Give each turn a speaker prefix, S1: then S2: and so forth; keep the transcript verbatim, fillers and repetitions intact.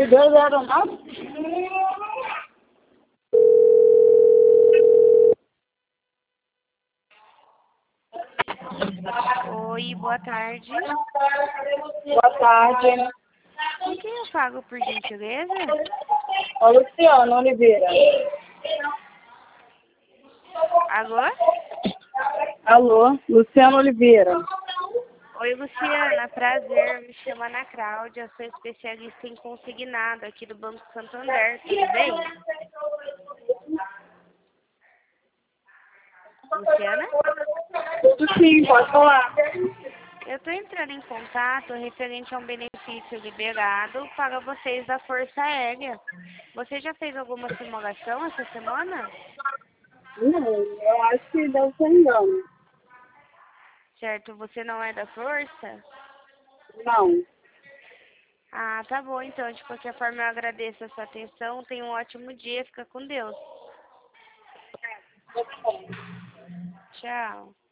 S1: Lideiro da aeronáutica?
S2: Oi, boa tarde.
S1: Boa tarde.
S2: Com quem eu falo, por gentileza?
S1: Ô, Luciano Oliveira.
S2: Alô?
S1: Alô, Luciano Oliveira.
S2: Oi, Luciana. Prazer. Me chamo Ana Cláudia. Sou especialista em consignado aqui do Banco Santander. Tudo bem? Luciana?
S1: Tudo sim, pode falar.
S2: Eu estou entrando em contato referente a um benefício liberado para vocês da Força Aérea. Você já fez alguma simulação essa semana?
S1: Não, eu acho que deve ser engano.
S2: Certo, você não é da Força?
S1: Não.
S2: Ah, tá bom, então. De qualquer forma, eu agradeço a sua atenção. Tenha um ótimo dia. Fica com Deus. Tchau.